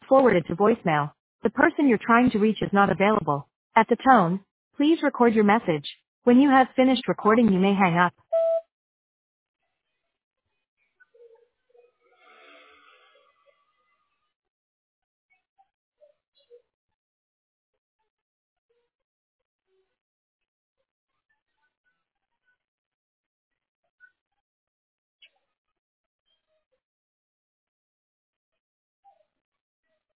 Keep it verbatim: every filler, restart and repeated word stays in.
forwarded to voicemail. The person you're trying to reach is not available. At the tone, please record your message. When you have finished recording, you may hang up.